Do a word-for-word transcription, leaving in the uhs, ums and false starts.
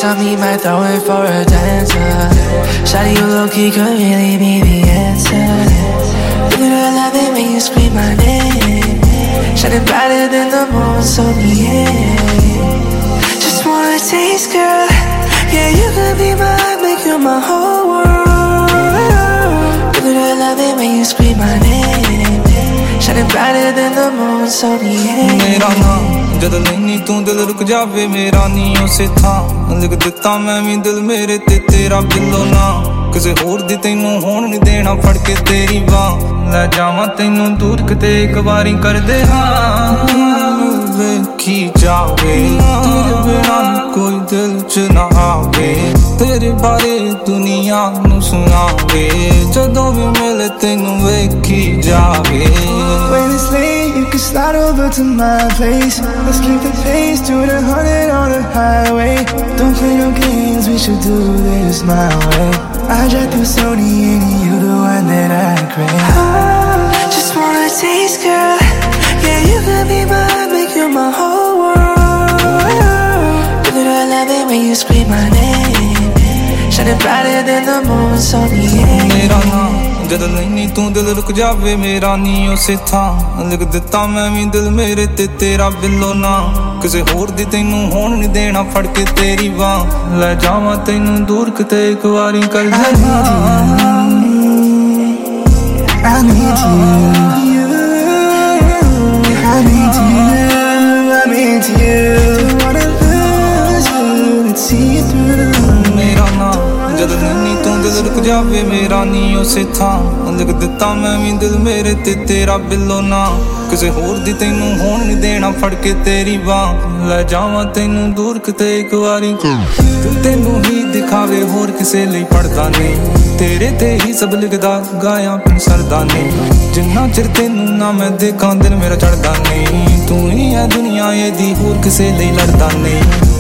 on me, might throw it for a dancer. Shawty, you low-key could really be the answer. You could love it when you scream my name. Shining brighter than the moon, so yeah. Just wanna taste, girl. Yeah, you could be mine, make you my whole world. You could love it when you scream my name. Shining brighter than the moon, so yeah. मेरा नाम जद लेनी तू दिल रुक जावे मेरा नी उसे था लिख दिता मैं भी दिल मेरे ते तेरा बिलो ना किसे होर दी तैनू होण नहीं देना फड़ के तेरी बां ले जावां तैनू दूर किते एक बारी कर दे हाँ वेखी जावे तेरे बिना कोई दिल च ना आवे तेरे बारे दुनिया नू सुनावे जदों भी मिले तैनू वेखी जावे When it's late, you can slide over to my place. Let's keep the pace to the hundred on the highway. Don't play no games, we should do this my way. I drive through Sony and you the one that I crave. Oh, just wanna taste, girl. Yeah, you could be mine, make you my whole world. You could love it when you scream my name. Shining brighter than the moon, so yeah. मेरा नाम जद लेनी तू दिल रुक जावे मेरा नी उसे था लिख दिता मैं भी दिल मेरे ते तेरा बिलो ना किसे होर दी तैनू होण नहीं देना फड़ के तेरी बां ले जावां तैनू दूर किते एक वारी कर दे I need you, I need you, I need you. Don't wanna lose you, let's see you through. मेरा नाम जद लेनी तू दिल रुक जावे मेरा नी उसे था लिख दिता मैं भी दिल मेरे ते तेरा बिलो ना किसे होर दी तैनू होण नहीं देना फड़ के तेरी बां ले जावां तैनू दूर किते एक वारी तैनू ही दिखावे होर किसे लई पड़दा नहीं तेरे ते ही सब लिखदा गाया पिन सरदा नहीं जिन्ना चिर तैनू ना मैं देखा दिल मेरा चढ़दा नहीं तू ही है दुनिया ये दी होर किसे लई लड़दा नहीं